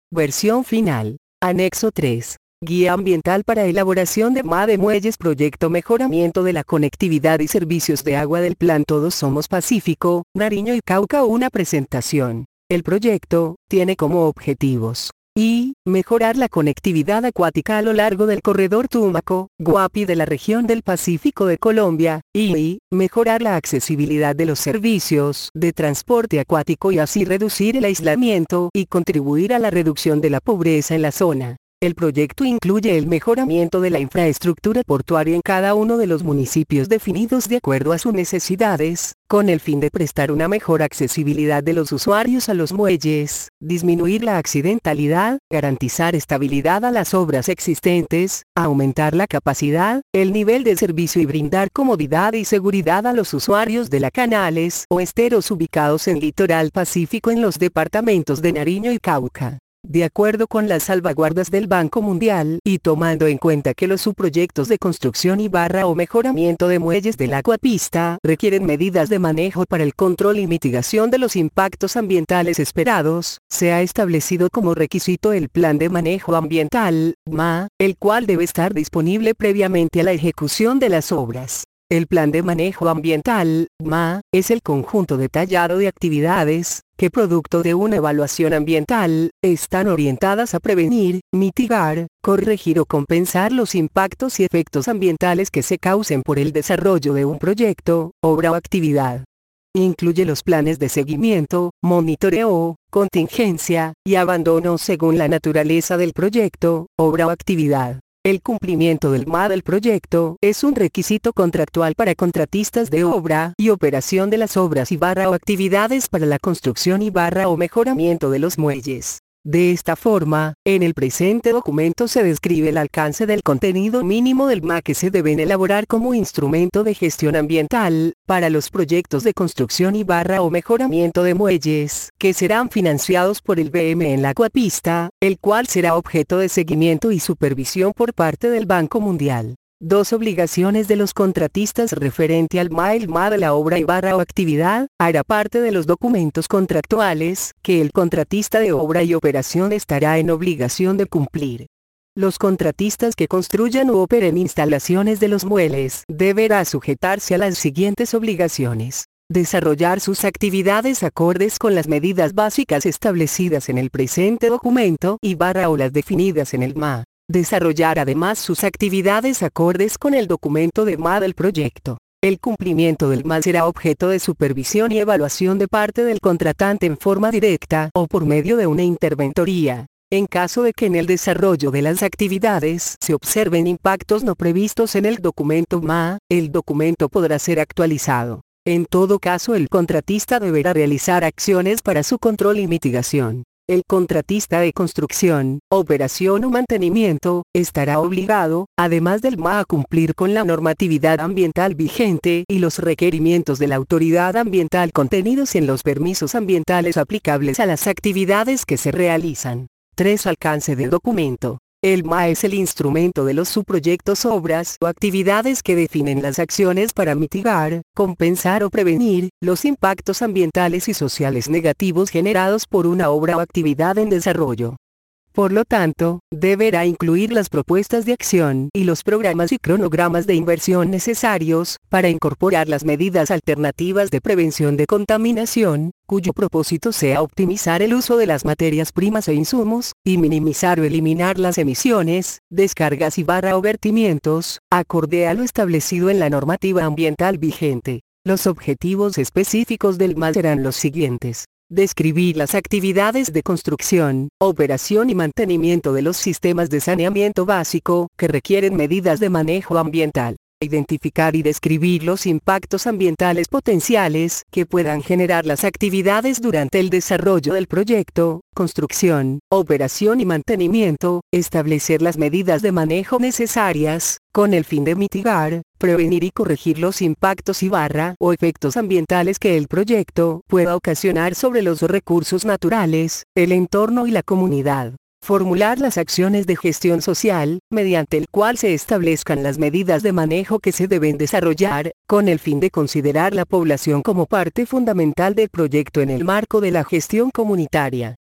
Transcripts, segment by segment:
Versión final. Anexo 3. Guía ambiental para elaboración de MA de muelles. Proyecto mejoramiento de la conectividad y servicios de agua del Plan Todos Somos Pacífico, Nariño y Cauca. Una presentación. El proyecto tiene como objetivos y mejorar la conectividad acuática a lo largo del corredor Tumaco-Guapi de la región del Pacífico de Colombia, y mejorar la accesibilidad de los servicios de transporte acuático y así reducir el aislamiento y contribuir a la reducción de la pobreza en la zona. El proyecto incluye el mejoramiento de la infraestructura portuaria en cada uno de los municipios definidos de acuerdo a sus necesidades, con el fin de prestar una mejor accesibilidad de los usuarios a los muelles, disminuir la accidentalidad, garantizar estabilidad a las obras existentes, aumentar la capacidad, el nivel de servicio y brindar comodidad y seguridad a los usuarios de las canales o esteros ubicados en litoral pacífico en los departamentos de Nariño y Cauca. De acuerdo con las salvaguardas del Banco Mundial y tomando en cuenta que los subproyectos de construcción o mejoramiento de muelles de la acuapista requieren medidas de manejo para el control y mitigación de los impactos ambientales esperados, se ha establecido como requisito el Plan de Manejo Ambiental, MA, el cual debe estar disponible previamente a la ejecución de las obras. El Plan de Manejo Ambiental, MA, es el conjunto detallado de actividades, que producto de una evaluación ambiental, están orientadas a prevenir, mitigar, corregir o compensar los impactos y efectos ambientales que se causen por el desarrollo de un proyecto, obra o actividad. Incluye los planes de seguimiento, monitoreo, contingencia, y abandono según la naturaleza del proyecto, obra o actividad. El cumplimiento del MA del proyecto es un requisito contractual para contratistas de obra y operación de las obras o actividades para la construcción o mejoramiento de los muelles. De esta forma, en el presente documento se describe el alcance del contenido mínimo del MA que se deben elaborar como instrumento de gestión ambiental, para los proyectos de construcción o mejoramiento de muelles, que serán financiados por el BM en la acuapista, el cual será objeto de seguimiento y supervisión por parte del Banco Mundial. 2 obligaciones de los contratistas referente al MA. El MA de la obra o actividad hará parte de los documentos contractuales que el contratista de obra y operación estará en obligación de cumplir. Los contratistas que construyan u operen instalaciones de los muelles deberá sujetarse a las siguientes obligaciones: desarrollar sus actividades acordes con las medidas básicas establecidas en el presente documento o las definidas en el MA. Desarrollar además sus actividades acordes con el documento de MA del proyecto. El cumplimiento del MA será objeto de supervisión y evaluación de parte del contratante en forma directa o por medio de una interventoría. En caso de que en el desarrollo de las actividades se observen impactos no previstos en el documento MA, el documento podrá ser actualizado. En todo caso, el contratista deberá realizar acciones para su control y mitigación. El contratista de construcción, operación o mantenimiento, estará obligado, además del MA, a cumplir con la normatividad ambiental vigente y los requerimientos de la autoridad ambiental contenidos en los permisos ambientales aplicables a las actividades que se realizan. 3. Alcance del documento. El MA es el instrumento de los subproyectos, obras o actividades que definen las acciones para mitigar, compensar o prevenir los impactos ambientales y sociales negativos generados por una obra o actividad en desarrollo. Por lo tanto, deberá incluir las propuestas de acción y los programas y cronogramas de inversión necesarios para incorporar las medidas alternativas de prevención de contaminación, cuyo propósito sea optimizar el uso de las materias primas e insumos, y minimizar o eliminar las emisiones, descargas o vertimientos, acorde a lo establecido en la normativa ambiental vigente. Los objetivos específicos del MA serán los siguientes: describir las actividades de construcción, operación y mantenimiento de los sistemas de saneamiento básico que requieren medidas de manejo ambiental. Identificar y describir los impactos ambientales potenciales que puedan generar las actividades durante el desarrollo del proyecto, construcción, operación y mantenimiento. Establecer las medidas de manejo necesarias, con el fin de mitigar, prevenir y corregir los impactos o efectos ambientales que el proyecto pueda ocasionar sobre los recursos naturales, el entorno y la comunidad. Formular las acciones de gestión social, mediante el cual se establezcan las medidas de manejo que se deben desarrollar, con el fin de considerar la población como parte fundamental del proyecto en el marco de la gestión comunitaria.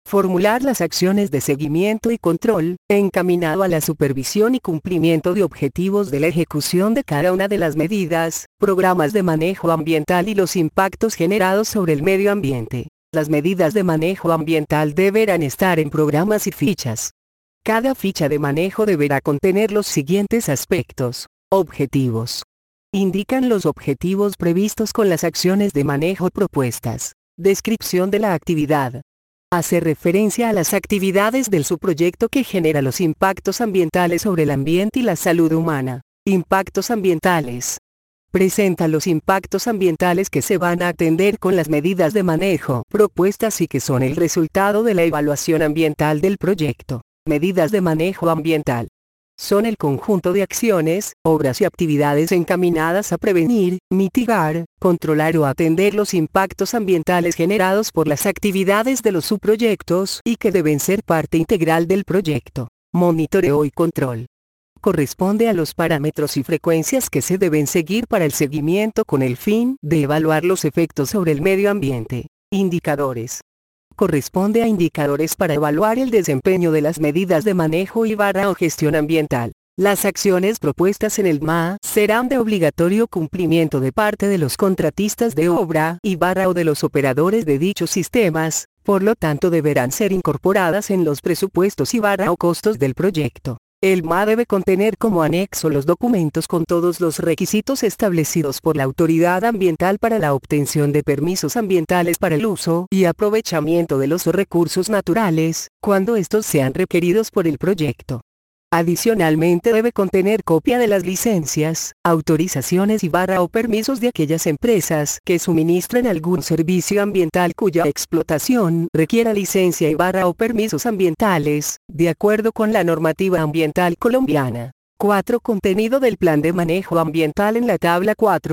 Formular las acciones de seguimiento y control, encaminado a la supervisión y cumplimiento de objetivos de la ejecución de cada una de las medidas, programas de manejo ambiental y los impactos generados sobre el medio ambiente. Las medidas de manejo ambiental deberán estar en programas y fichas. Cada ficha de manejo deberá contener los siguientes aspectos. Objetivos. Indican los objetivos previstos con las acciones de manejo propuestas. Descripción de la actividad. Hace referencia a las actividades del subproyecto que genera los impactos ambientales sobre el ambiente y la salud humana. Impactos ambientales. Presenta los impactos ambientales que se van a atender con las medidas de manejo propuestas y que son el resultado de la evaluación ambiental del proyecto. Medidas de manejo ambiental. Son el conjunto de acciones, obras y actividades encaminadas a prevenir, mitigar, controlar o atender los impactos ambientales generados por las actividades de los subproyectos y que deben ser parte integral del proyecto. Monitoreo y control. Corresponde a los parámetros y frecuencias que se deben seguir para el seguimiento con el fin de evaluar los efectos sobre el medio ambiente. Indicadores. Corresponde a indicadores para evaluar el desempeño de las medidas de manejo o gestión ambiental. Las acciones propuestas en el MA serán de obligatorio cumplimiento de parte de los contratistas de obra o de los operadores de dichos sistemas, por lo tanto deberán ser incorporadas en los presupuestos o costos del proyecto. El MA debe contener como anexo los documentos con todos los requisitos establecidos por la autoridad ambiental para la obtención de permisos ambientales para el uso y aprovechamiento de los recursos naturales, cuando estos sean requeridos por el proyecto. Adicionalmente debe contener copia de las licencias, autorizaciones o permisos de aquellas empresas que suministren algún servicio ambiental cuya explotación requiera licencia o permisos ambientales, de acuerdo con la normativa ambiental colombiana. 4. Contenido del plan de manejo ambiental. En la tabla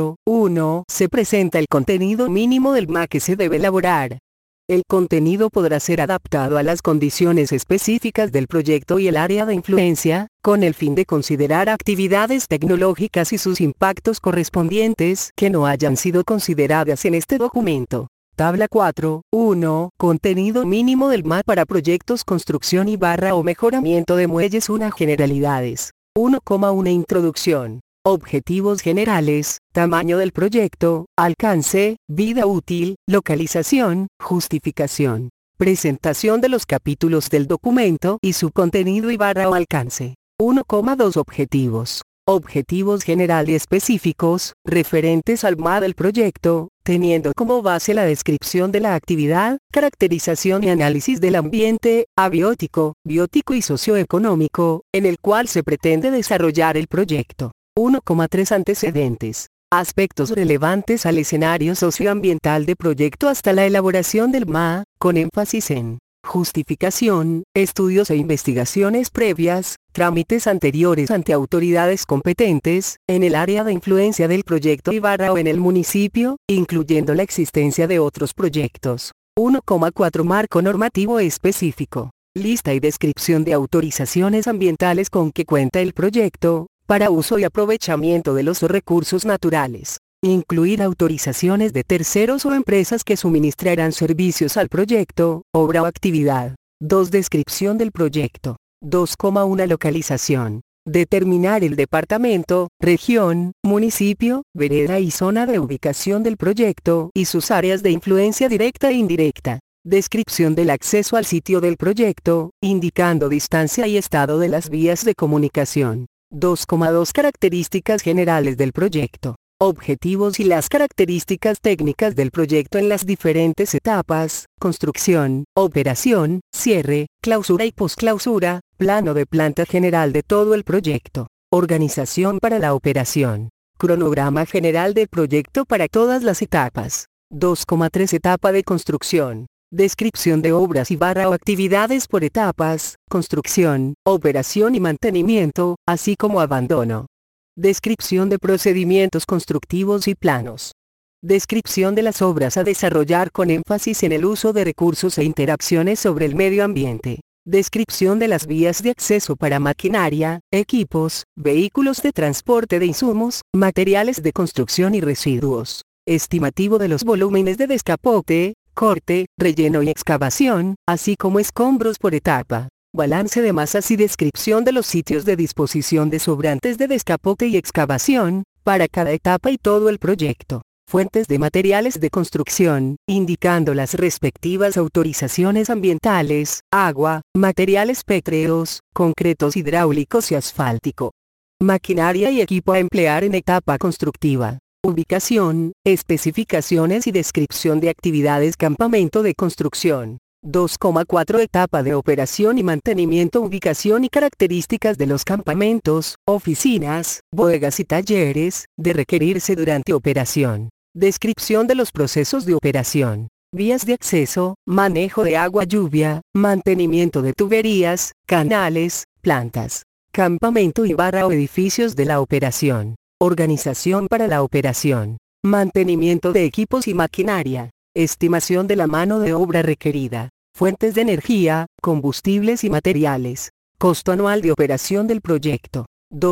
4.1 se presenta el contenido mínimo del MA que se debe elaborar. El contenido podrá ser adaptado a las condiciones específicas del proyecto y el área de influencia, con el fin de considerar actividades tecnológicas y sus impactos correspondientes que no hayan sido consideradas en este documento. Tabla 4.1. Contenido mínimo del MA para proyectos construcción o mejoramiento de muelles. Generalidades. 1,1 Introducción. Objetivos generales, tamaño del proyecto, alcance, vida útil, localización, justificación. Presentación de los capítulos del documento y su contenido o alcance. 1,2 Objetivos. Objetivos general y específicos, referentes al MA del proyecto, teniendo como base la descripción de la actividad, caracterización y análisis del ambiente, abiótico, biótico y socioeconómico, en el cual se pretende desarrollar el proyecto. 1,3 Antecedentes. Aspectos relevantes al escenario socioambiental de proyecto hasta la elaboración del MA, con énfasis en justificación, estudios e investigaciones previas, trámites anteriores ante autoridades competentes, en el área de influencia del proyecto o en el municipio, incluyendo la existencia de otros proyectos. 1,4 Marco normativo específico. Lista y descripción de autorizaciones ambientales con que cuenta el proyecto, para uso y aprovechamiento de los recursos naturales. Incluir autorizaciones de terceros o empresas que suministrarán servicios al proyecto, obra o actividad. 2. Descripción del proyecto. 2,1 Localización. Determinar el departamento, región, municipio, vereda y zona de ubicación del proyecto y sus áreas de influencia directa e indirecta. Descripción del acceso al sitio del proyecto, indicando distancia y estado de las vías de comunicación. 2,2 Características generales del proyecto. Objetivos y las características técnicas del proyecto en las diferentes etapas: construcción, operación, cierre, clausura y posclausura, plano de planta general de todo el proyecto, organización para la operación, cronograma general del proyecto para todas las etapas. 2,3 Etapa de construcción. Descripción de obras o actividades por etapas: construcción, operación y mantenimiento, así como abandono. Descripción de procedimientos constructivos y planos. Descripción de las obras a desarrollar con énfasis en el uso de recursos e interacciones sobre el medio ambiente. Descripción de las vías de acceso para maquinaria, equipos, vehículos de transporte de insumos, materiales de construcción y residuos. Estimativo de los volúmenes de descapote, corte, relleno y excavación, así como escombros por etapa. Balance de masas y descripción de los sitios de disposición de sobrantes de descapote y excavación, para cada etapa y todo el proyecto. Fuentes de materiales de construcción, indicando las respectivas autorizaciones ambientales, agua, materiales pétreos, concretos hidráulicos y asfáltico. Maquinaria y equipo a emplear en etapa constructiva. Ubicación, especificaciones y descripción de actividades. Campamento de construcción. 2,4 Etapa de operación y mantenimiento. Ubicación y características de los campamentos, oficinas, bodegas y talleres, de requerirse durante operación. Descripción de los procesos de operación. Vías de acceso, manejo de agua lluvia, mantenimiento de tuberías, canales, plantas. Campamento y barra o edificios de la operación. Organización para la operación. Mantenimiento de equipos y maquinaria. Estimación de la mano de obra requerida. Fuentes de energía, combustibles y materiales. Costo anual de operación del proyecto.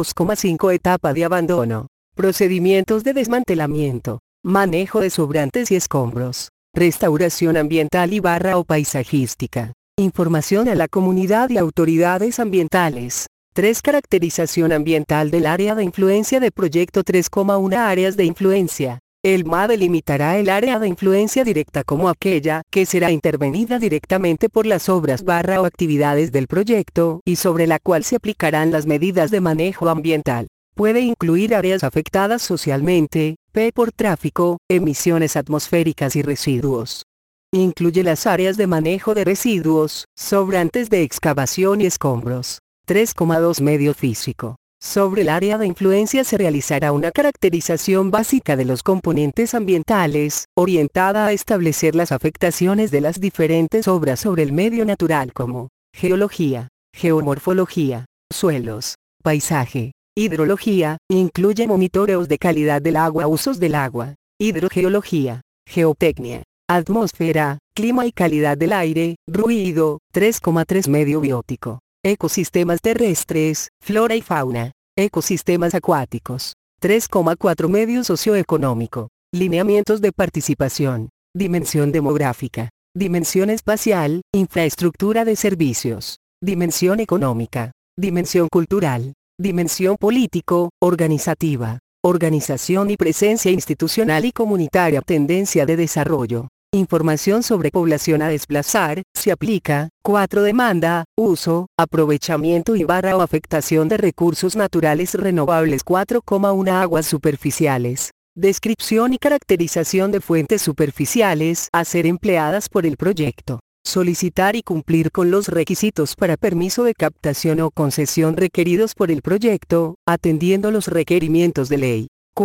2,5 Etapa de abandono. Procedimientos de desmantelamiento. Manejo de sobrantes y escombros. Restauración ambiental y barra o paisajística. Información a la comunidad y autoridades ambientales. 3. Caracterización ambiental del área de influencia de proyecto. 3,1 Áreas de influencia. El MA delimitará el área de influencia directa como aquella que será intervenida directamente por las obras o actividades del proyecto y sobre la cual se aplicarán las medidas de manejo ambiental. Puede incluir áreas afectadas socialmente, P por tráfico, emisiones atmosféricas y residuos. Incluye las áreas de manejo de residuos, sobrantes de excavación y escombros. 3,2 Medio físico. Sobre el área de influencia se realizará una caracterización básica de los componentes ambientales, orientada a establecer las afectaciones de las diferentes obras sobre el medio natural como geología, geomorfología, suelos, paisaje, hidrología, incluye monitoreos de calidad del agua, usos del agua, hidrogeología, geotecnia, atmósfera, clima y calidad del aire, ruido. 3,3 Medio biótico. Ecosistemas terrestres, flora y fauna, ecosistemas acuáticos. 3,4 Medio socioeconómico. Lineamientos de participación, dimensión demográfica, dimensión espacial, infraestructura de servicios, dimensión económica, dimensión cultural, dimensión político, organizativa, organización y presencia institucional y comunitaria. Tendencia de desarrollo. Información sobre población a desplazar, se aplica. 4 Demanda, uso, aprovechamiento y barra o afectación de recursos naturales renovables. 4,1 Aguas superficiales. Descripción y caracterización de fuentes superficiales a ser empleadas por el proyecto. Solicitar y cumplir con los requisitos para permiso de captación o concesión requeridos por el proyecto, atendiendo los requerimientos de ley.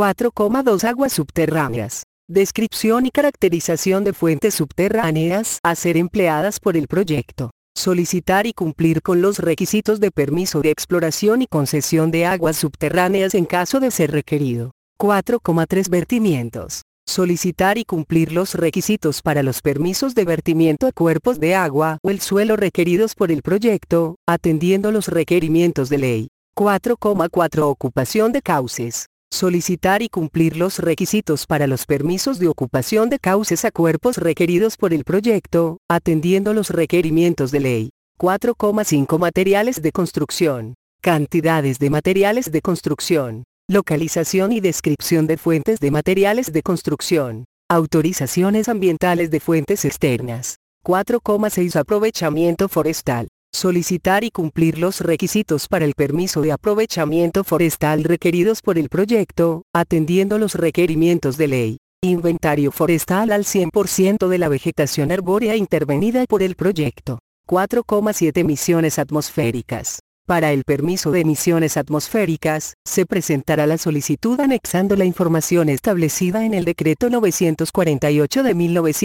4,2 Aguas subterráneas. Descripción y caracterización de fuentes subterráneas a ser empleadas por el proyecto. Solicitar y cumplir con los requisitos de permiso de exploración y concesión de aguas subterráneas en caso de ser requerido. 4,3 Vertimientos. Solicitar y cumplir los requisitos para los permisos de vertimiento a cuerpos de agua o el suelo requeridos por el proyecto, atendiendo los requerimientos de ley. 4,4 Ocupación de cauces. Solicitar y cumplir los requisitos para los permisos de ocupación de cauces a cuerpos requeridos por el proyecto, atendiendo los requerimientos de ley. 4,5 Materiales de construcción. Cantidades de materiales de construcción. Localización y descripción de fuentes de materiales de construcción. Autorizaciones ambientales de fuentes externas. 4,6 Aprovechamiento forestal. Solicitar y cumplir los requisitos para el permiso de aprovechamiento forestal requeridos por el proyecto, atendiendo los requerimientos de ley. Inventario forestal al 100% de la vegetación arbórea intervenida por el proyecto. 4,7 Emisiones atmosféricas. Para el permiso de emisiones atmosféricas, se presentará la solicitud anexando la información establecida en el Decreto 948 de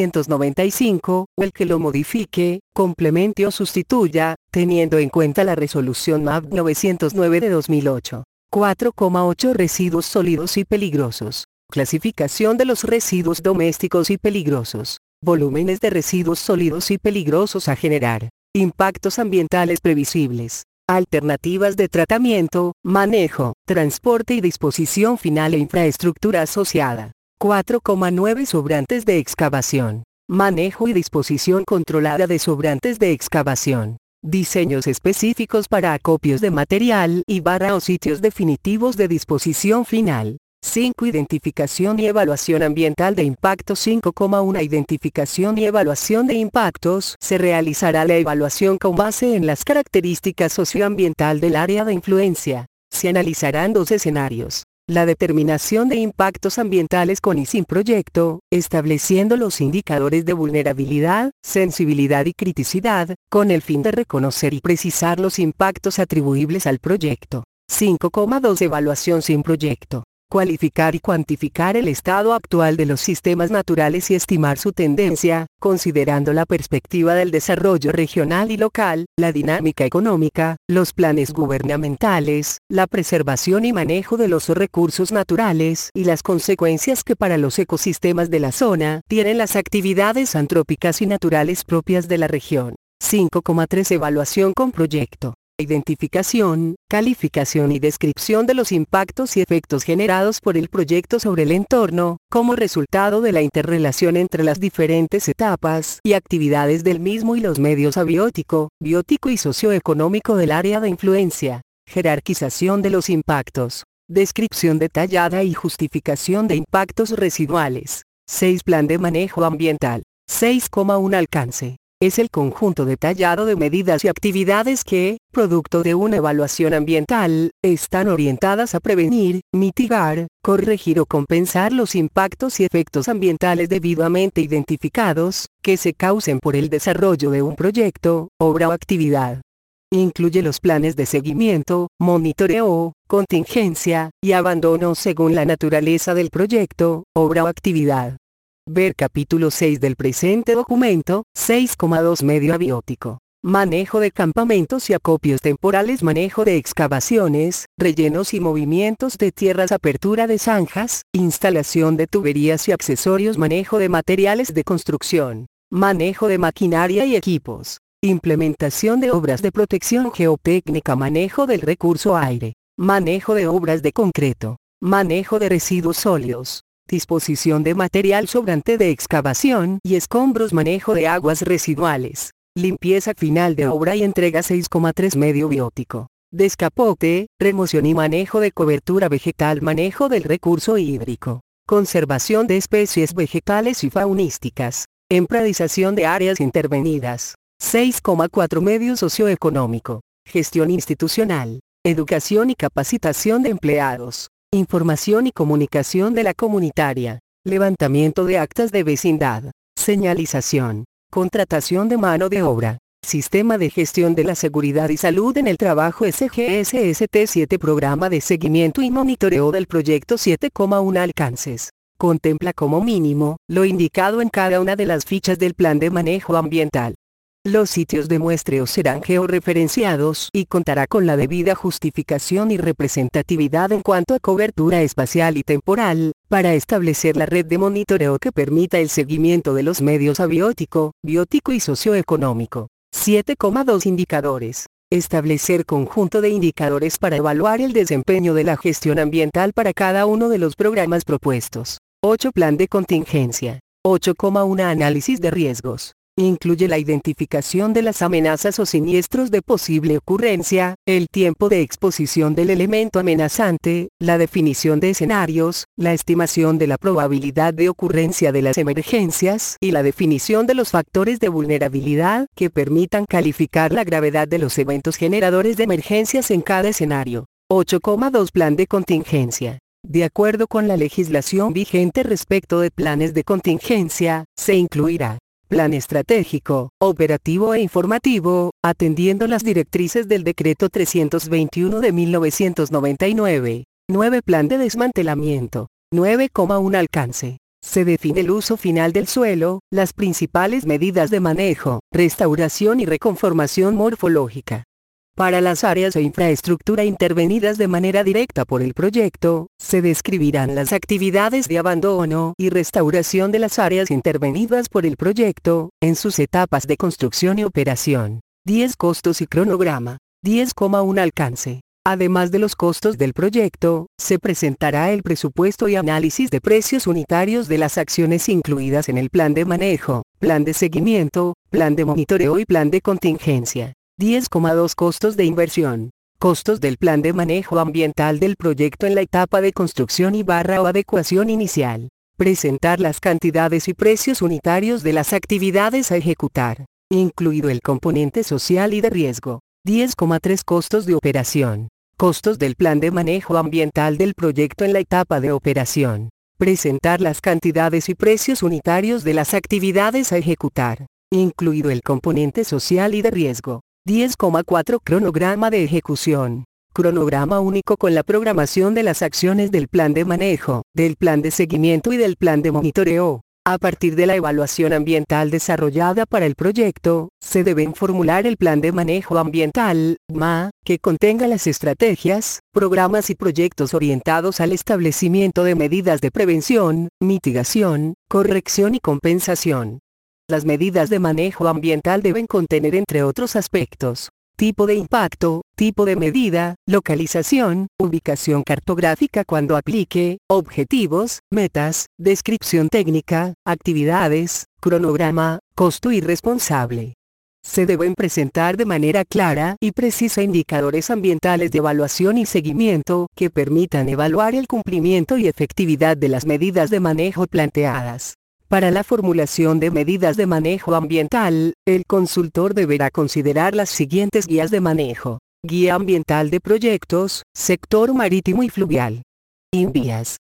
1995, o el que lo modifique, complemente o sustituya, teniendo en cuenta la Resolución MAB 909 de 2008. 4,8 Residuos sólidos y peligrosos. Clasificación de los residuos domésticos y peligrosos. Volúmenes de residuos sólidos y peligrosos a generar. Impactos ambientales previsibles. Alternativas de tratamiento, manejo, transporte y disposición final e infraestructura asociada. 4,9 Sobrantes de excavación. Manejo y disposición controlada de sobrantes de excavación. Diseños específicos para acopios de material y o sitios definitivos de disposición final. 5. Identificación y evaluación ambiental de impacto. 5,1 Identificación y evaluación de impactos. Se realizará la evaluación con base en las características socioambiental del área de influencia. Se analizarán dos escenarios. La determinación de impactos ambientales con y sin proyecto, estableciendo los indicadores de vulnerabilidad, sensibilidad y criticidad, con el fin de reconocer y precisar los impactos atribuibles al proyecto. 5,2 Evaluación sin proyecto. Cualificar y cuantificar el estado actual de los sistemas naturales y estimar su tendencia, considerando la perspectiva del desarrollo regional y local, la dinámica económica, los planes gubernamentales, la preservación y manejo de los recursos naturales y las consecuencias que para los ecosistemas de la zona tienen las actividades antrópicas y naturales propias de la región. 5,3 Evaluación con proyecto. Identificación, calificación y descripción de los impactos y efectos generados por el proyecto sobre el entorno, como resultado de la interrelación entre las diferentes etapas y actividades del mismo y los medios abiótico, biótico y socioeconómico del área de influencia. Jerarquización de los impactos. Descripción detallada y justificación de impactos residuales. 6. Plan de manejo ambiental. 6,1 Alcance. Es el conjunto detallado de medidas y actividades que, producto de una evaluación ambiental, están orientadas a prevenir, mitigar, corregir o compensar los impactos y efectos ambientales debidamente identificados, que se causen por el desarrollo de un proyecto, obra o actividad. Incluye los planes de seguimiento, monitoreo, contingencia, y abandono según la naturaleza del proyecto, obra o actividad. Ver capítulo 6 del presente documento. 6,2 Medio abiótico. Manejo de campamentos y acopios temporales. Manejo de excavaciones, rellenos y movimientos de tierras. Apertura de zanjas, instalación de tuberías y accesorios. Manejo de materiales de construcción. Manejo de maquinaria y equipos. Implementación de obras de protección geotécnica. Manejo del recurso aire. Manejo de obras de concreto. Manejo de residuos sólidos. Disposición de material sobrante de excavación y escombros. Manejo de aguas residuales. Limpieza final de obra y entrega. 6,3 Medio biótico. Descapote, remoción y manejo de cobertura vegetal. Manejo del recurso hídrico. Conservación de especies vegetales y faunísticas. Empradización de áreas intervenidas. 6,4 Medio socioeconómico. Gestión institucional. Educación y capacitación de empleados. Información y comunicación de la comunitaria. Levantamiento de actas de vecindad. Señalización. Contratación de mano de obra. Sistema de gestión de la seguridad y salud en el trabajo. SGSST 7. Programa de seguimiento y monitoreo del proyecto. 7,1 Alcances. Contempla como mínimo lo indicado en cada una de las fichas del plan de manejo ambiental. Los sitios de muestreo serán georreferenciados y contará con la debida justificación y representatividad en cuanto a cobertura espacial y temporal, para establecer la red de monitoreo que permita el seguimiento de los medios abiótico, biótico y socioeconómico. 7,2 Indicadores. Establecer conjunto de indicadores para evaluar el desempeño de la gestión ambiental para cada uno de los programas propuestos. 8 Plan de contingencia. 8,1 Análisis de riesgos. Incluye la identificación de las amenazas o siniestros de posible ocurrencia, el tiempo de exposición del elemento amenazante, la definición de escenarios, la estimación de la probabilidad de ocurrencia de las emergencias y la definición de los factores de vulnerabilidad que permitan calificar la gravedad de los eventos generadores de emergencias en cada escenario. 8,2 Plan de contingencia. De acuerdo con la legislación vigente respecto de planes de contingencia, se incluirá plan estratégico, operativo e informativo, atendiendo las directrices del Decreto 321 de 1999. 9 Plan de desmantelamiento. 9,1 Alcance. Se define el uso final del suelo, las principales medidas de manejo, restauración y reconformación morfológica. Para las áreas e infraestructura intervenidas de manera directa por el proyecto, se describirán las actividades de abandono y restauración de las áreas intervenidas por el proyecto, en sus etapas de construcción y operación. 10 Costos y cronograma. 10,1 Alcance. Además de los costos del proyecto, se presentará el presupuesto y análisis de precios unitarios de las acciones incluidas en el plan de manejo, plan de seguimiento, plan de monitoreo y plan de contingencia. 10,2 Costos de inversión. Costos del plan de manejo ambiental del proyecto en la etapa de construcción y o adecuación inicial. Presentar las cantidades y precios unitarios de las actividades a ejecutar, incluido el componente social y de riesgo. 10,3 Costos de operación. Costos del plan de manejo ambiental del proyecto en la etapa de operación. Presentar las cantidades y precios unitarios de las actividades a ejecutar, incluido el componente social y de riesgo. 10,4 Cronograma de ejecución. Cronograma único con la programación de las acciones del plan de manejo, del plan de seguimiento y del plan de monitoreo. A partir de la evaluación ambiental desarrollada para el proyecto, se deben formular el plan de manejo ambiental, MA, que contenga las estrategias, programas y proyectos orientados al establecimiento de medidas de prevención, mitigación, corrección y compensación. Las medidas de manejo ambiental deben contener, entre otros aspectos, tipo de impacto, tipo de medida, localización, ubicación cartográfica cuando aplique, objetivos, metas, descripción técnica, actividades, cronograma, costo y responsable. Se deben presentar de manera clara y precisa indicadores ambientales de evaluación y seguimiento que permitan evaluar el cumplimiento y efectividad de las medidas de manejo planteadas. Para la formulación de medidas de manejo ambiental, el consultor deberá considerar las siguientes guías de manejo. Guía ambiental de proyectos, sector marítimo y fluvial. INVIAS.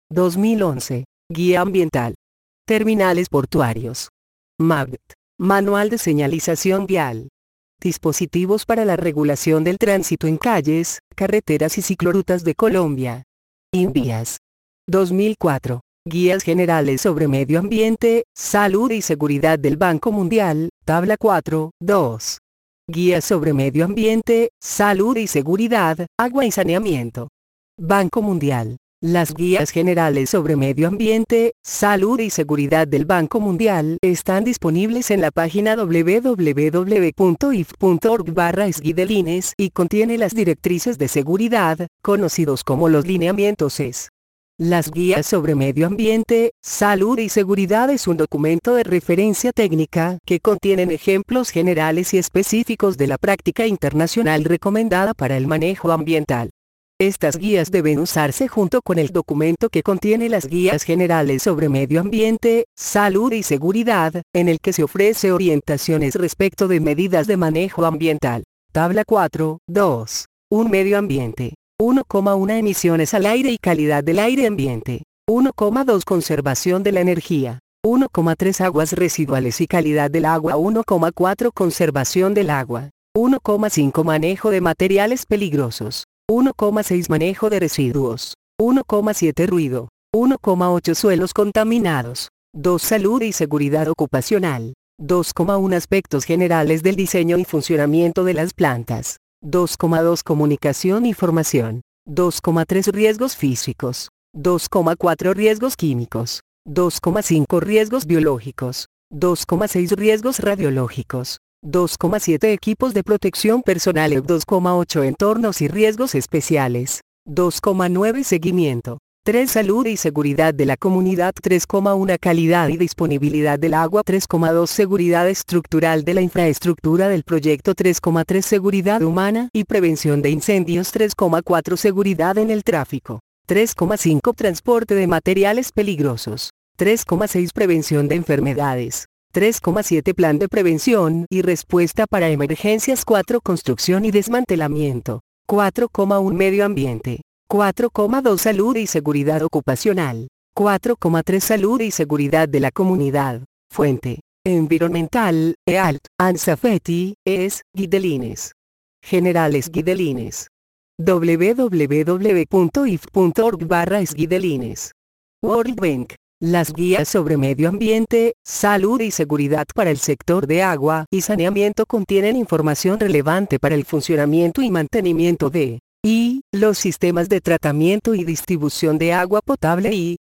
2011. Guía ambiental. Terminales portuarios. MABT. Manual de señalización vial. Dispositivos para la regulación del tránsito en calles, carreteras y ciclorutas de Colombia. INVIAS. 2004. Guías generales sobre medio ambiente, salud y seguridad del Banco Mundial, tabla 4, 2. Guías sobre medio ambiente, salud y seguridad, agua y saneamiento. Banco Mundial. Las guías generales sobre medio ambiente, salud y seguridad del Banco Mundial están disponibles en la página www.if.org/sguidelines y contiene las directrices de seguridad, conocidos como los lineamientos ES. Las guías sobre medio ambiente, salud y seguridad es un documento de referencia técnica que contienen ejemplos generales y específicos de la práctica internacional recomendada para el manejo ambiental. Estas guías deben usarse junto con el documento que contiene las guías generales sobre medio ambiente, salud y seguridad, en el que se ofrece orientaciones respecto de medidas de manejo ambiental. Tabla 4, 2. Un medio ambiente. 1,1 Emisiones al aire y calidad del aire ambiente. 1,2 Conservación de la energía. 1,3 Aguas residuales y calidad del agua. 1,4 Conservación del agua. 1,5 Manejo de materiales peligrosos. 1,6 Manejo de residuos. 1,7 Ruido. 1,8 Suelos contaminados. 2 Salud y seguridad ocupacional. 2,1 Aspectos generales del diseño y funcionamiento de las plantas. 2,2 Comunicación y formación. 2,3 Riesgos físicos. 2,4 Riesgos químicos. 2,5 Riesgos biológicos. 2,6 Riesgos radiológicos. 2,7 Equipos de protección personal. 2,8 Entornos y riesgos especiales. 2,9 Seguimiento. 3 Salud y seguridad de la comunidad. 3,1 Calidad y disponibilidad del agua. 3,2 Seguridad estructural de la infraestructura del proyecto. 3,3 Seguridad humana y prevención de incendios. 3,4 Seguridad en el tráfico. 3,5 Transporte de materiales peligrosos. 3,6 Prevención de enfermedades. 3,7 Plan de prevención y respuesta para emergencias. 4 Construcción y desmantelamiento. 4,1 Medio ambiente. 4,2 Salud y seguridad ocupacional. 4,3 Salud y seguridad de la comunidad. Fuente: Environmental, EALT, ANSAFETI, ES, Guidelines. Generales Guidelines. www.if.org/sguidelines. World Bank. Las guías sobre medio ambiente, salud y seguridad para el sector de agua y saneamiento contienen información relevante para el funcionamiento y mantenimiento de y los sistemas de tratamiento y distribución de agua potable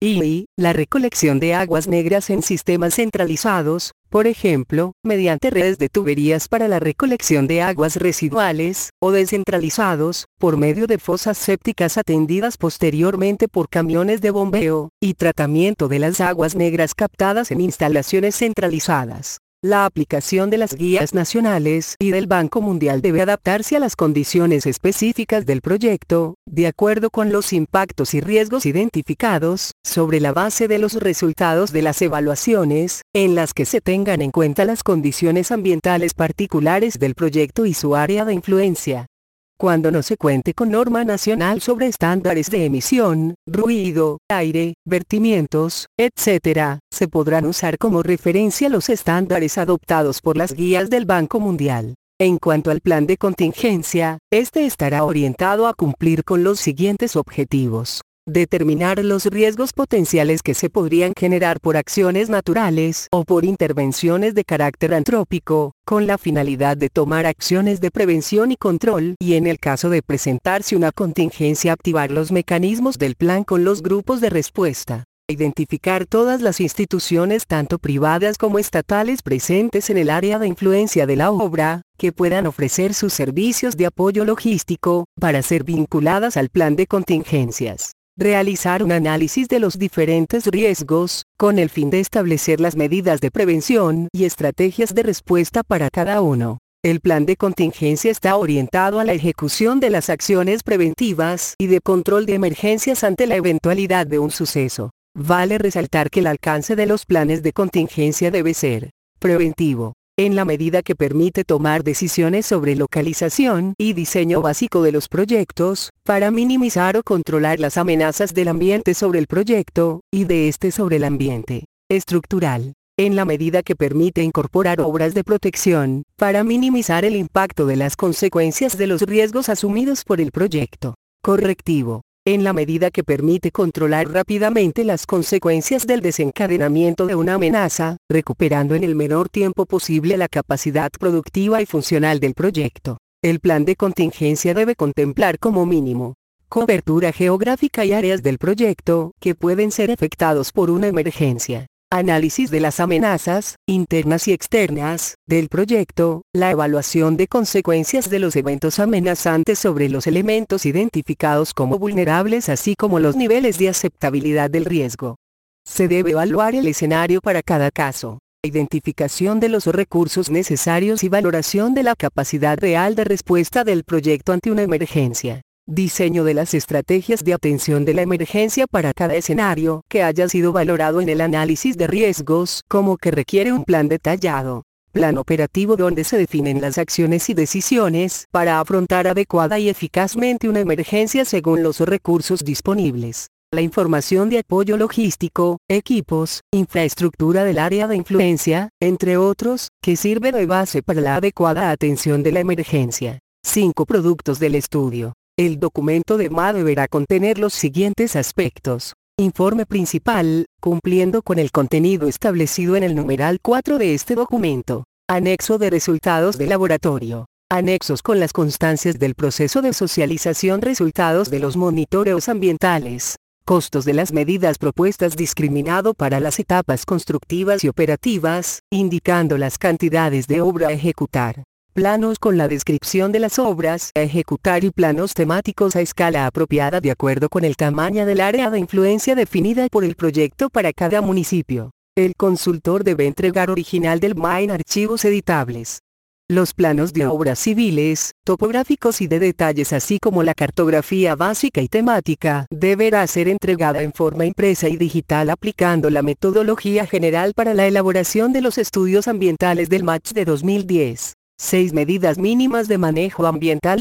y la recolección de aguas negras en sistemas centralizados, por ejemplo, mediante redes de tuberías para la recolección de aguas residuales, o descentralizados, por medio de fosas sépticas atendidas posteriormente por camiones de bombeo y tratamiento de las aguas negras captadas en instalaciones centralizadas. La aplicación de las guías nacionales y del Banco Mundial debe adaptarse a las condiciones específicas del proyecto, de acuerdo con los impactos y riesgos identificados, sobre la base de los resultados de las evaluaciones, en las que se tengan en cuenta las condiciones ambientales particulares del proyecto y su área de influencia. Cuando no se cuente con norma nacional sobre estándares de emisión, ruido, aire, vertimientos, etc., se podrán usar como referencia los estándares adoptados por las guías del Banco Mundial. En cuanto al plan de contingencia, este estará orientado a cumplir con los siguientes objetivos. Determinar los riesgos potenciales que se podrían generar por acciones naturales o por intervenciones de carácter antrópico, con la finalidad de tomar acciones de prevención y control, y en el caso de presentarse una contingencia activar los mecanismos del plan con los grupos de respuesta. Identificar todas las instituciones tanto privadas como estatales presentes en el área de influencia de la obra, que puedan ofrecer sus servicios de apoyo logístico, para ser vinculadas al plan de contingencias. Realizar un análisis de los diferentes riesgos, con el fin de establecer las medidas de prevención y estrategias de respuesta para cada uno. El plan de contingencia está orientado a la ejecución de las acciones preventivas y de control de emergencias ante la eventualidad de un suceso. Vale resaltar que el alcance de los planes de contingencia debe ser preventivo, en la medida que permite tomar decisiones sobre localización y diseño básico de los proyectos, para minimizar o controlar las amenazas del ambiente sobre el proyecto, y de este sobre el ambiente. Estructural, en la medida que permite incorporar obras de protección, para minimizar el impacto de las consecuencias de los riesgos asumidos por el proyecto. Correctivo, en la medida que permite controlar rápidamente las consecuencias del desencadenamiento de una amenaza, recuperando en el menor tiempo posible la capacidad productiva y funcional del proyecto. El plan de contingencia debe contemplar como mínimo cobertura geográfica y áreas del proyecto que pueden ser afectados por una emergencia. Análisis de las amenazas, internas y externas, del proyecto, la evaluación de consecuencias de los eventos amenazantes sobre los elementos identificados como vulnerables así como los niveles de aceptabilidad del riesgo. Se debe evaluar el escenario para cada caso. Identificación de los recursos necesarios y valoración de la capacidad real de respuesta del proyecto ante una emergencia. Diseño de las estrategias de atención de la emergencia para cada escenario que haya sido valorado en el análisis de riesgos, como que requiere un plan detallado. Plan operativo donde se definen las acciones y decisiones para afrontar adecuada y eficazmente una emergencia según los recursos disponibles. La información de apoyo logístico, equipos, infraestructura del área de influencia, entre otros, que sirve de base para la adecuada atención de la emergencia. 5 productos del estudio. El documento de MA deberá contener los siguientes aspectos. Informe principal, cumpliendo con el contenido establecido en el numeral 4 de este documento. Anexo de resultados de laboratorio. Anexos con las constancias del proceso de socialización resultados de los monitoreos ambientales. Costos de las medidas propuestas discriminado para las etapas constructivas y operativas, indicando las cantidades de obra a ejecutar. Planos con la descripción de las obras a ejecutar y planos temáticos a escala apropiada de acuerdo con el tamaño del área de influencia definida por el proyecto para cada municipio. El consultor debe entregar original del MA en archivos editables. Los planos de obras civiles, topográficos y de detalles así como la cartografía básica y temática deberá ser entregada en forma impresa y digital aplicando la metodología general para la elaboración de los estudios ambientales del MACH de 2010. 6 medidas mínimas de manejo ambiental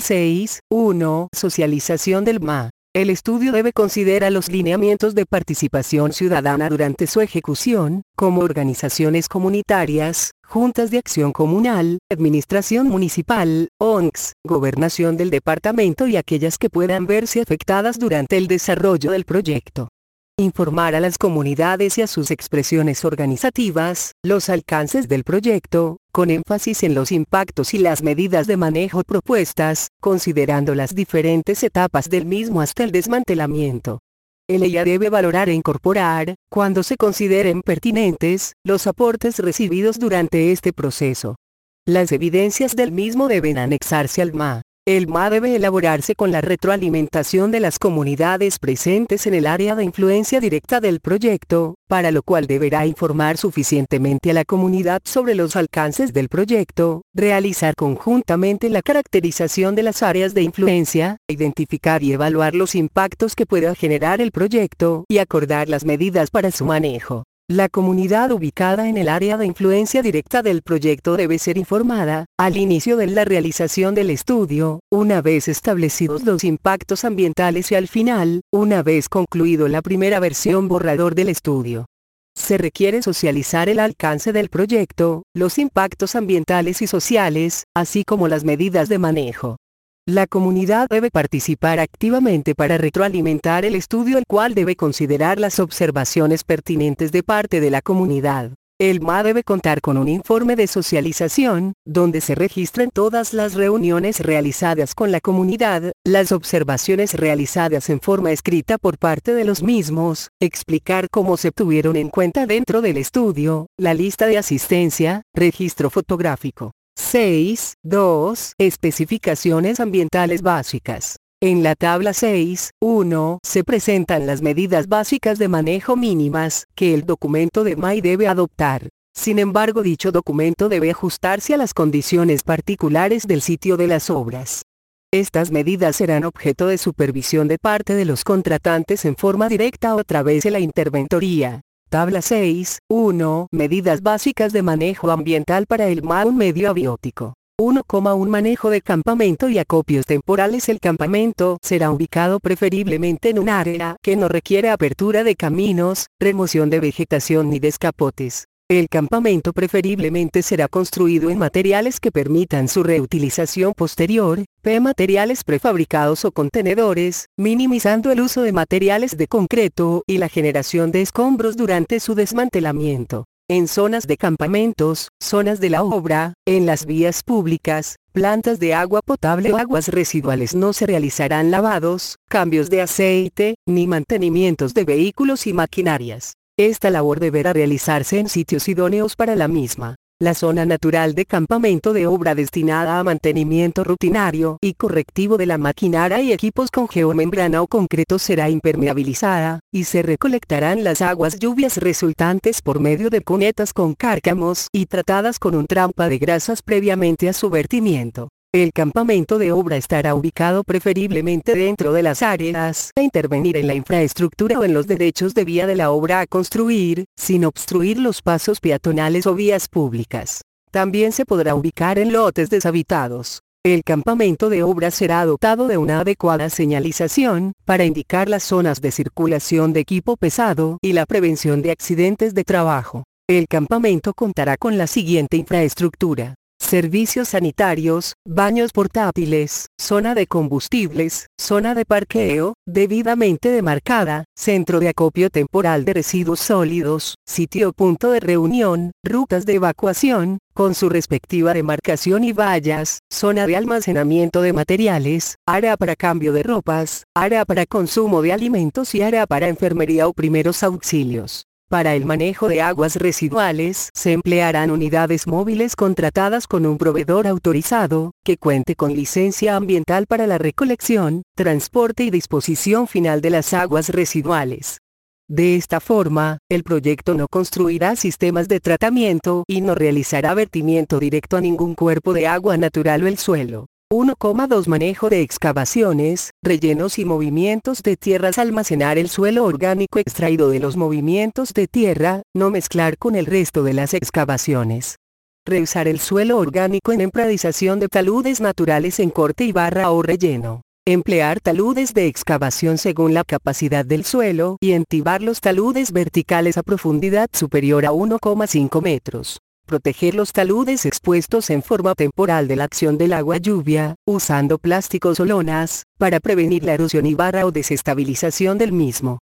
6.1. Socialización del MA. El estudio debe considerar los lineamientos de participación ciudadana durante su ejecución, como organizaciones comunitarias, juntas de acción comunal, administración municipal, ONGs, gobernación del departamento y aquellas que puedan verse afectadas durante el desarrollo del proyecto. Informar a las comunidades y a sus expresiones organizativas, los alcances del proyecto, con énfasis en los impactos y las medidas de manejo propuestas, considerando las diferentes etapas del mismo hasta el desmantelamiento. El EIA debe valorar e incorporar, cuando se consideren pertinentes, los aportes recibidos durante este proceso. Las evidencias del mismo deben anexarse al MA. El MA debe elaborarse con la retroalimentación de las comunidades presentes en el área de influencia directa del proyecto, para lo cual deberá informar suficientemente a la comunidad sobre los alcances del proyecto, realizar conjuntamente la caracterización de las áreas de influencia, identificar y evaluar los impactos que pueda generar el proyecto y acordar las medidas para su manejo. La comunidad ubicada en el área de influencia directa del proyecto debe ser informada, al inicio de la realización del estudio, una vez establecidos los impactos ambientales y al final, una vez concluido la primera versión borrador del estudio. Se requiere socializar el alcance del proyecto, los impactos ambientales y sociales, así como las medidas de manejo. La comunidad debe participar activamente para retroalimentar el estudio, el cual debe considerar las observaciones pertinentes de parte de la comunidad. El MA debe contar con un informe de socialización, donde se registren todas las reuniones realizadas con la comunidad, las observaciones realizadas en forma escrita por parte de los mismos, explicar cómo se tuvieron en cuenta dentro del estudio, la lista de asistencia, registro fotográfico. 6.2. Especificaciones ambientales básicas. En la tabla 6.1 se presentan las medidas básicas de manejo mínimas que el documento de MAI debe adoptar. Sin embargo, dicho documento debe ajustarse a las condiciones particulares del sitio de las obras. Estas medidas serán objeto de supervisión de parte de los contratantes en forma directa o a través de la interventoría. Tabla 6.1. Medidas básicas de manejo ambiental para el MA. Un medio abiótico. 1,1 Manejo de campamento y acopios temporales. El campamento será ubicado preferiblemente en un área que no requiere apertura de caminos, remoción de vegetación ni descapotes. El campamento preferiblemente será construido en materiales que permitan su reutilización posterior, materiales prefabricados o contenedores, minimizando el uso de materiales de concreto y la generación de escombros durante su desmantelamiento. En zonas de campamentos, zonas de la obra, en las vías públicas, plantas de agua potable o aguas residuales no se realizarán lavados, cambios de aceite, ni mantenimientos de vehículos y maquinarias. Esta labor deberá realizarse en sitios idóneos para la misma. La zona natural de campamento de obra destinada a mantenimiento rutinario y correctivo de la maquinaria y equipos con geomembrana o concreto será impermeabilizada, y se recolectarán las aguas lluvias resultantes por medio de cunetas con cárcamos y tratadas con un trampa de grasas previamente a su vertimiento. El campamento de obra estará ubicado preferiblemente dentro de las áreas a intervenir en la infraestructura o en los derechos de vía de la obra a construir, sin obstruir los pasos peatonales o vías públicas. También se podrá ubicar en lotes deshabitados. El campamento de obra será dotado de una adecuada señalización, para indicar las zonas de circulación de equipo pesado y la prevención de accidentes de trabajo. El campamento contará con la siguiente infraestructura: servicios sanitarios, baños portátiles, zona de combustibles, zona de parqueo, debidamente demarcada, centro de acopio temporal de residuos sólidos, sitio punto de reunión, rutas de evacuación, con su respectiva demarcación y vallas, zona de almacenamiento de materiales, área para cambio de ropas, área para consumo de alimentos y área para enfermería o primeros auxilios. Para el manejo de aguas residuales se emplearán unidades móviles contratadas con un proveedor autorizado, que cuente con licencia ambiental para la recolección, transporte y disposición final de las aguas residuales. De esta forma, el proyecto no construirá sistemas de tratamiento y no realizará vertimiento directo a ningún cuerpo de agua natural o el suelo. 1,2 Manejo de excavaciones, rellenos y movimientos de tierras. Almacenar el suelo orgánico extraído de los movimientos de tierra, no mezclar con el resto de las excavaciones. Reusar el suelo orgánico en empradización de taludes naturales en corte y barra o relleno. Emplear taludes de excavación según la capacidad del suelo y entibar los taludes verticales a profundidad superior a 1,5 metros. Proteger los taludes expuestos en forma temporal de la acción del agua lluvia, usando plásticos o lonas, para prevenir la erosión y barra o desestabilización del mismo.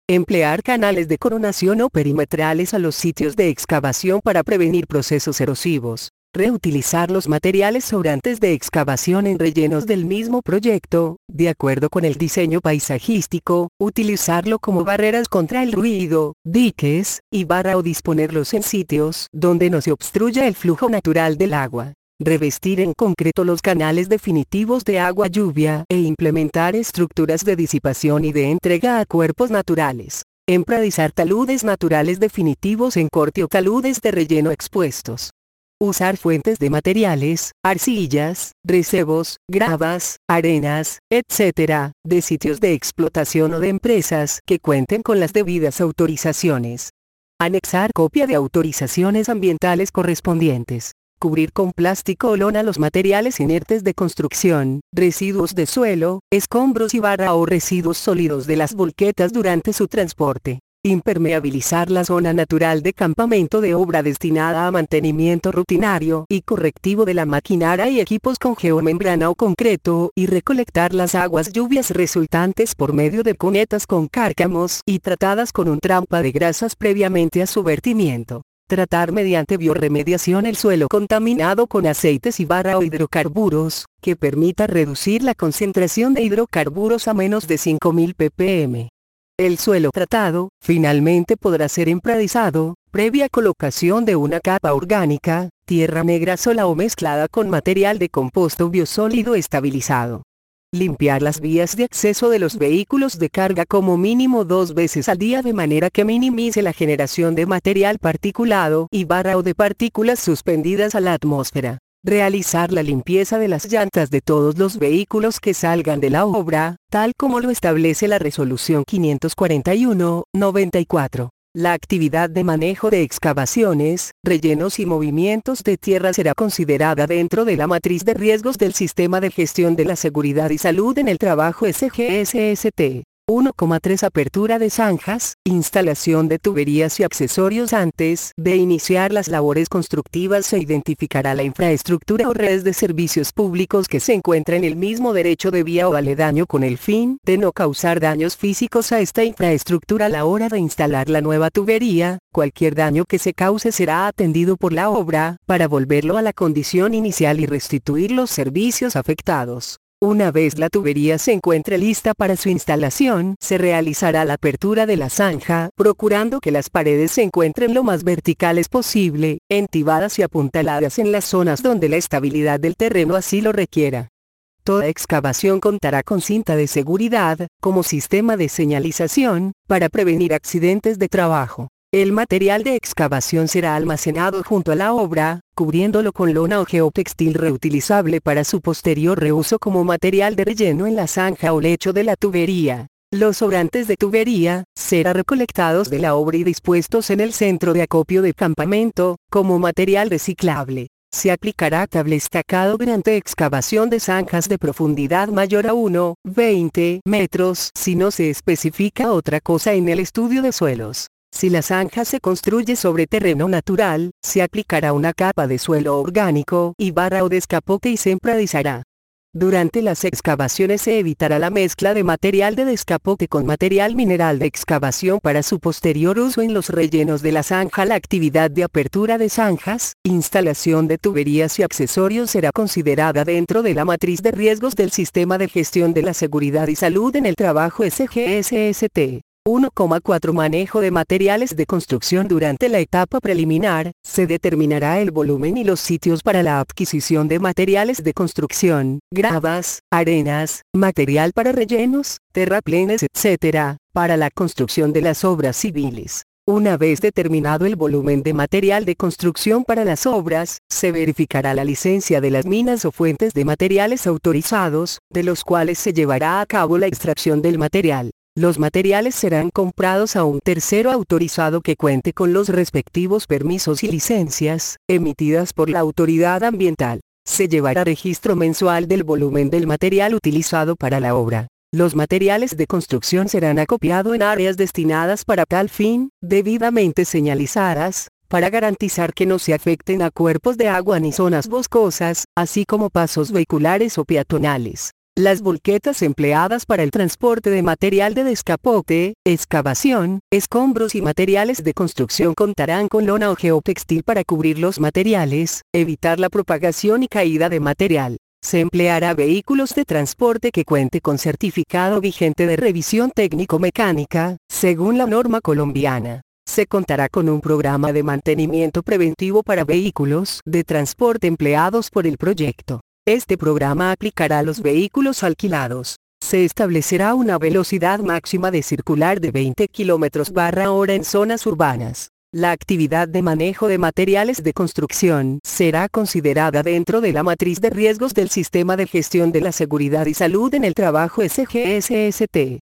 Emplear canales de coronación o perimetrales a los sitios de excavación para prevenir procesos erosivos. Reutilizar los materiales sobrantes de excavación en rellenos del mismo proyecto, de acuerdo con el diseño paisajístico, utilizarlo como barreras contra el ruido, diques, y barra o disponerlos en sitios donde no se obstruya el flujo natural del agua. Revestir en concreto los canales definitivos de agua-lluvia e implementar estructuras de disipación y de entrega a cuerpos naturales. Empradizar taludes naturales definitivos en corte o taludes de relleno expuestos. Usar fuentes de materiales, arcillas, recebos, gravas, arenas, etc., de sitios de explotación o de empresas que cuenten con las debidas autorizaciones. Anexar copia de autorizaciones ambientales correspondientes. Cubrir con plástico o lona los materiales inertes de construcción, residuos de suelo, escombros y barra o residuos sólidos de las volquetas durante su transporte. Impermeabilizar la zona natural de campamento de obra destinada a mantenimiento rutinario y correctivo de la maquinaria y equipos con geomembrana o concreto, y recolectar las aguas lluvias resultantes por medio de cunetas con cárcamos y tratadas con un trampa de grasas previamente a su vertimiento. Tratar mediante biorremediación el suelo contaminado con aceites y barra o hidrocarburos, que permita reducir la concentración de hidrocarburos a menos de 5000 ppm. El suelo tratado, finalmente podrá ser empradizado, previa colocación de una capa orgánica, tierra negra sola o mezclada con material de composto biosólido estabilizado. Limpiar las vías de acceso de los vehículos de carga como mínimo 2 veces al día de manera que minimice la generación de material particulado y barra o de partículas suspendidas a la atmósfera. Realizar la limpieza de las llantas de todos los vehículos que salgan de la obra, tal como lo establece la Resolución 541/94. La actividad de manejo de excavaciones, rellenos y movimientos de tierra será considerada dentro de la matriz de riesgos del Sistema de Gestión de la Seguridad y Salud en el Trabajo SGSST. 1,3 Apertura de zanjas, instalación de tuberías y accesorios. Antes de iniciar las labores constructivas se identificará la infraestructura o redes de servicios públicos que se encuentra en el mismo derecho de vía o aledaño con el fin de no causar daños físicos a esta infraestructura a la hora de instalar la nueva tubería. Cualquier daño que se cause será atendido por la obra para volverlo a la condición inicial y restituir los servicios afectados. Una vez la tubería se encuentre lista para su instalación, se realizará la apertura de la zanja, procurando que las paredes se encuentren lo más verticales posible, entibadas y apuntaladas en las zonas donde la estabilidad del terreno así lo requiera. Toda excavación contará con cinta de seguridad, como sistema de señalización, para prevenir accidentes de trabajo. El material de excavación será almacenado junto a la obra, cubriéndolo con lona o geotextil reutilizable para su posterior reuso como material de relleno en la zanja o lecho de la tubería. Los sobrantes de tubería serán recolectados de la obra y dispuestos en el centro de acopio de campamento, como material reciclable. Se aplicará cable estacado durante excavación de zanjas de profundidad mayor a 1,20 metros si no se especifica otra cosa en el estudio de suelos. Si la zanja se construye sobre terreno natural, se aplicará una capa de suelo orgánico y barra o descapote y se empradizará. Durante las excavaciones se evitará la mezcla de material de descapote con material mineral de excavación para su posterior uso en los rellenos de la zanja. La actividad de apertura de zanjas, instalación de tuberías y accesorios será considerada dentro de la matriz de riesgos del Sistema de Gestión de la Seguridad y Salud en el Trabajo SGSST. 1,4 Manejo de materiales de construcción. Durante la etapa preliminar, se determinará el volumen y los sitios para la adquisición de materiales de construcción, gravas, arenas, material para rellenos, terraplenes, etc., para la construcción de las obras civiles. Una vez determinado el volumen de material de construcción para las obras, se verificará la licencia de las minas o fuentes de materiales autorizados, de los cuales se llevará a cabo la extracción del material. Los materiales serán comprados a un tercero autorizado que cuente con los respectivos permisos y licencias, emitidas por la autoridad ambiental. Se llevará registro mensual del volumen del material utilizado para la obra. Los materiales de construcción serán acopiados en áreas destinadas para tal fin, debidamente señalizadas, para garantizar que no se afecten a cuerpos de agua ni zonas boscosas, así como pasos vehiculares o peatonales. Las volquetas empleadas para el transporte de material de descapote, excavación, escombros y materiales de construcción contarán con lona o geotextil para cubrir los materiales, evitar la propagación y caída de material. Se empleará vehículos de transporte que cuente con certificado vigente de revisión técnico-mecánica, según la norma colombiana. Se contará con un programa de mantenimiento preventivo para vehículos de transporte empleados por el proyecto. Este programa aplicará a los vehículos alquilados. Se establecerá una velocidad máxima de circular de 20 km/h en zonas urbanas. La actividad de manejo de materiales de construcción será considerada dentro de la matriz de riesgos del Sistema de Gestión de la Seguridad y Salud en el Trabajo SGSST.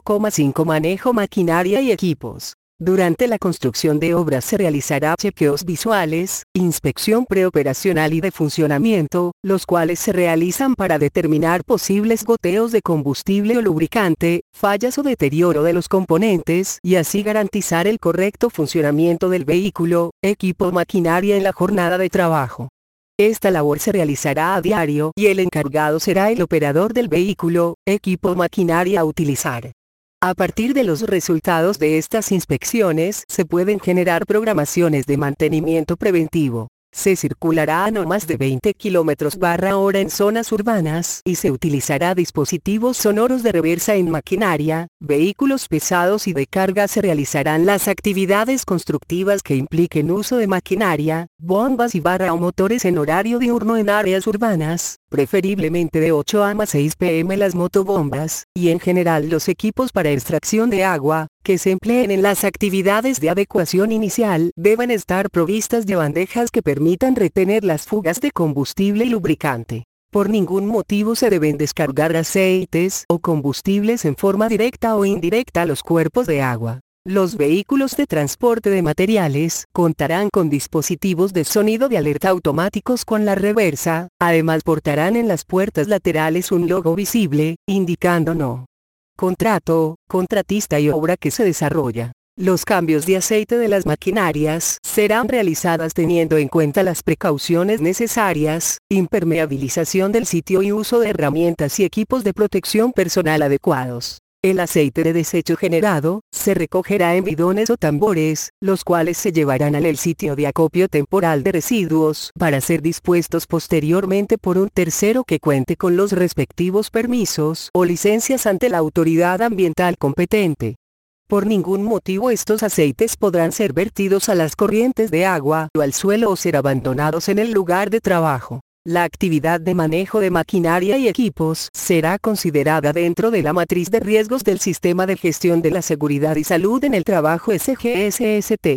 1,5 Manejo maquinaria y equipos. Durante la construcción de obras se realizará chequeos visuales, inspección preoperacional y de funcionamiento, los cuales se realizan para determinar posibles goteos de combustible o lubricante, fallas o deterioro de los componentes y así garantizar el correcto funcionamiento del vehículo, equipo o maquinaria en la jornada de trabajo. Esta labor se realizará a diario y el encargado será el operador del vehículo, equipo o maquinaria a utilizar. A partir de los resultados de estas inspecciones se pueden generar programaciones de mantenimiento preventivo. Se circulará a no más de 20 km/h en zonas urbanas y se utilizará dispositivos sonoros de reversa en maquinaria, vehículos pesados y de carga. Se realizarán las actividades constructivas que impliquen uso de maquinaria, bombas y o motores en horario diurno en áreas urbanas, preferiblemente de 8 a 6 pm las motobombas, y en general los equipos para extracción de agua, que se empleen en las actividades de adecuación inicial, deben estar provistas de bandejas que permitan retener las fugas de combustible y lubricante. Por ningún motivo se deben descargar aceites o combustibles en forma directa o indirecta a los cuerpos de agua. Los vehículos de transporte de materiales contarán con dispositivos de sonido de alerta automáticos con la reversa, además portarán en las puertas laterales un logo visible, indicando no. Contrato, contratista y obra que se desarrolla. Los cambios de aceite de las maquinarias serán realizadas teniendo en cuenta las precauciones necesarias, impermeabilización del sitio y uso de herramientas y equipos de protección personal adecuados. El aceite de desecho generado se recogerá en bidones o tambores, los cuales se llevarán al sitio de acopio temporal de residuos para ser dispuestos posteriormente por un tercero que cuente con los respectivos permisos o licencias ante la autoridad ambiental competente. Por ningún motivo estos aceites podrán ser vertidos a las corrientes de agua o al suelo o ser abandonados en el lugar de trabajo. La actividad de manejo de maquinaria y equipos será considerada dentro de la matriz de riesgos del Sistema de Gestión de la Seguridad y Salud en el Trabajo SGSST.